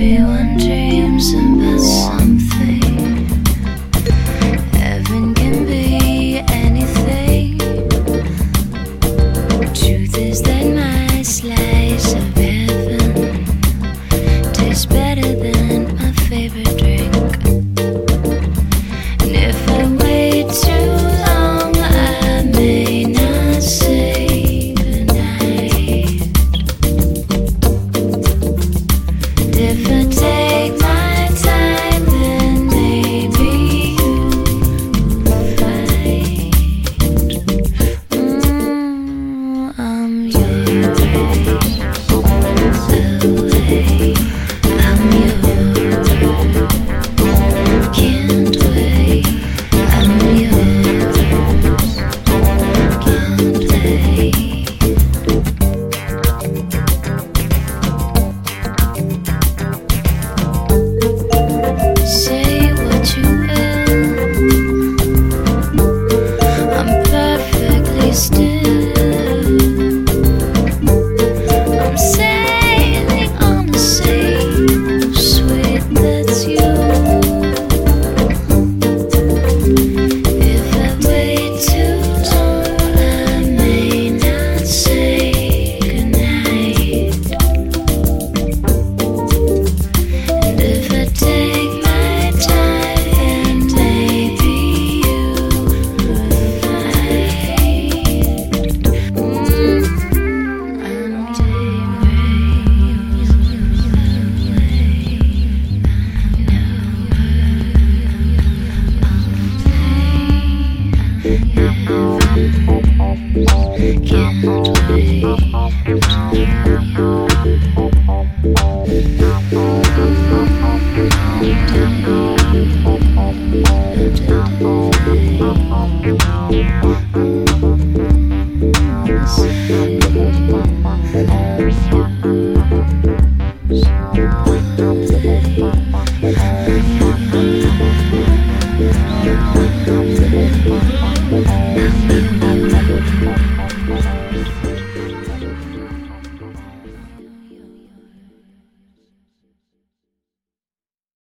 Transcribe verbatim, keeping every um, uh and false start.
Everyone dreams about something. Heaven can be anything. Truth is that my slice of heaven tastes better than my favorite drink. And if I wait too long, I may not say goodnight. If I take my time, then maybe you'll find mm, I'm yours away. I'm yours, can't wait. I'm yours, can't wait. Say what you will, I'm perfectly still. I'm sailing on the sea, sweet, that's you. If I wait too long, I may not say goodnight. And if I take my time, maybe you'll find mm, I'm can't wait.